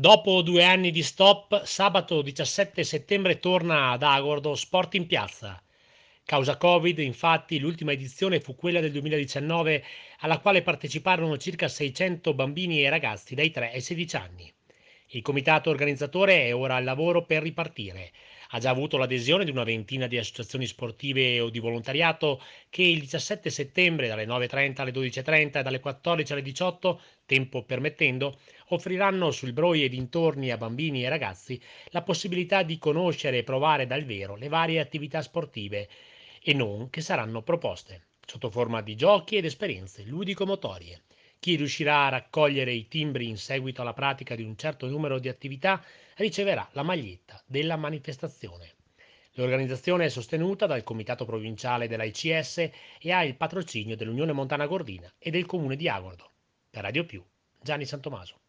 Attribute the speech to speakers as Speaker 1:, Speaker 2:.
Speaker 1: Dopo 2 anni di stop, sabato 17 settembre torna ad Agordo Sport in Piazza. Causa Covid, infatti, l'ultima edizione fu quella del 2019, alla quale parteciparono circa 600 bambini e ragazzi dai 3 ai 16 anni. Il comitato organizzatore è ora al lavoro per ripartire. Ha già avuto l'adesione di una ventina di associazioni sportive o di volontariato che il 17 settembre dalle 9.30 alle 12.30 e dalle 14 alle 18, tempo permettendo, offriranno sul Broi e dintorni a bambini e ragazzi la possibilità di conoscere e provare dal vero le varie attività sportive e non che saranno proposte, sotto forma di giochi ed esperienze ludico-motorie. Chi riuscirà a raccogliere i timbri in seguito alla pratica di un certo numero di attività riceverà la maglietta della manifestazione. L'organizzazione è sostenuta dal Comitato Provinciale dell'AICS e ha il patrocinio dell'Unione Montana Gordina e del Comune di Agordo. Per Radio Più, Gianni Santomaso.